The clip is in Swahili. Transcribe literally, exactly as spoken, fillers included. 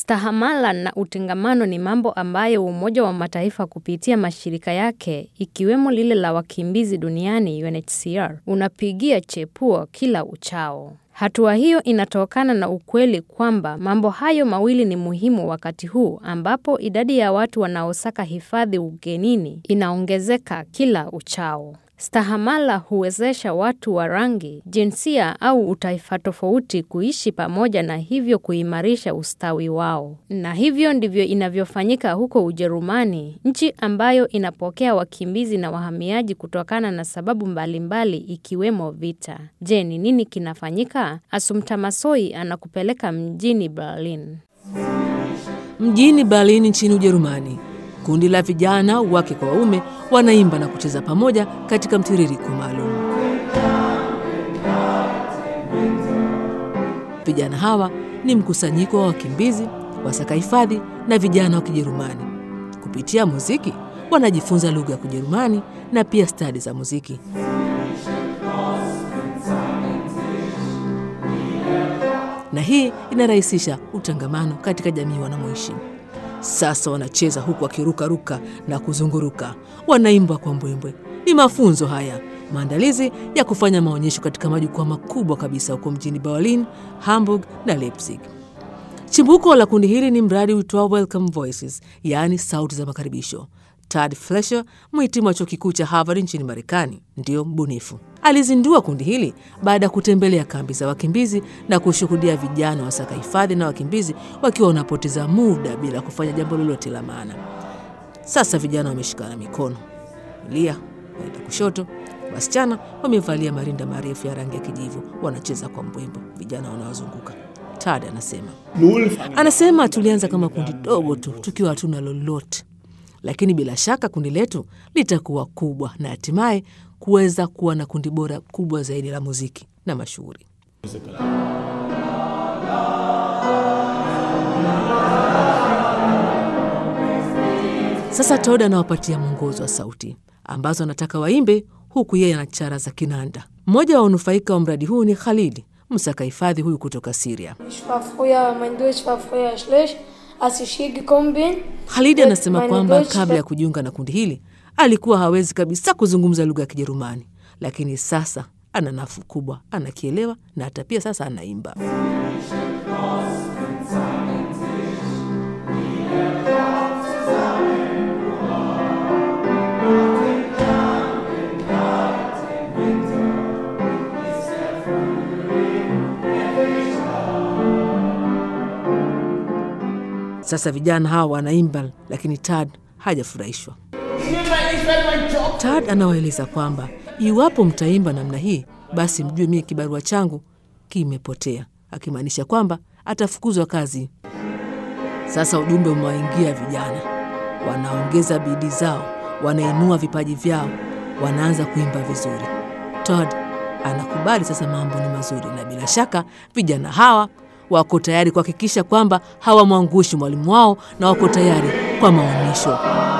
Stahamala na utengamano ni mambo ambayo Umoja wa Mataifa kupitia mashirika yake ikiwemo lile la wakimbizi duniani U N H C R unapigia chepuo kila uchao. Hatua hiyo inatokana na ukweli kwamba mambo hayo mawili ni muhimu wakati huu ambapo idadi ya watu wanaosaka hifadhi ugenini inaongezeka kila uchao. Stahamala huwezesha watu wa rangi, jinsia au utaifa tofauti kuishi pamoja na hivyo kuimarisha ustawi wao. Na hivyo ndivyo inavyofanyika huko Ujerumani, nchi ambayo inapokea wakimbizi na wahamiaji kutokana na sababu mbalimbali ikiwemo vita. Je, ni nini kinafanyika? Assumpta Massoi anakupeleka mjini Berlin. Mjini Berlin nchini Ujerumani, kundi la vijana wake kwa waume wanaimba na kucheza pamoja katika mtiririko maalum. Vijana hawa ni mkusanyiko wa wakimbizi, wasaka hifadhi na vijana wa Kijerumani. Kupitia muziki wanajifunza lugha ya Kijerumani na pia stadi za muziki. Na hii inarahisisha utangamano katika jamii wanamoishi. Sasa wanacheza huku wakiruka ruka na kuzunguruka. Wanaimba kwa mbwembwe. Ni mafunzo haya, maandalizi ya kufanya maonyesho katika majukwaa makubwa kabisa huko mjini Berlin, Hamburg na Leipzig. Chimbuko la kundi hili ni mradi uitwao Welcome Voices, yaani sauti za makaribisho. Todd Fletcher, mhitimu wa chuo kikuu cha Harvard nchini Marekani, ndio mbunifu. Alizindua kundi hili baada ya kutembelea kambi za wakimbizi na kushuhudia vijana wasaka hifadhi na wakimbizi wakiwa wanapoteza muda bila kufanya jambo lolote la maana. Sasa vijana wameshikana mikono, kulia na kushoto. Wasichana wamevalia marinda marefu ya rangi ya kijivu, wanacheza kwa mbwembwe vijana wanawazunguka. Todd anasema, anasema tulianza kama kundi dogo tu tukiwa hatuna lolote. Lakini bila shaka kundi letu litakuwa kubwa na hatimaye kuweza kuwa na kundi bora kubwa zaidi la muziki na mashuhuri. Sasa Todd anawapatia mwongozo wa sauti ambazo anataka waimbe huku yeye anachara za kinanda. Mmoja wa wanufaika wa mradi huu ni Khalid, msaka hifadhi huyu kutoka Syria. Khalid anasema kwamba kabla ya kujiunga na kundi hili alikuwa hawezi kabisa kuzungumza lugha ya Kijerumani, lakini sasa ana nafuu kubwa, anakielewa na hata pia sasa anaimba. Sasa vijana hawa wanaimba, lakini Todd hajafurahishwa. Todd anawaeleza kwamba iwapo mtaimba namna hii, basi mjue mimi kibarua changu kimepotea, akimaanisha kwamba atafukuzwa kazi. Sasa ujumbe umewaingia vijana, wanaongeza bidii zao, wanainua vipaji vyao, wanaanza kuimba vizuri. Todd anakubali sasa mambo ni mazuri, na bila shaka vijana hawa wako tayari kuhakikisha kwamba hawamwangushi mwalimu wao na wako tayari kwa maonyesho.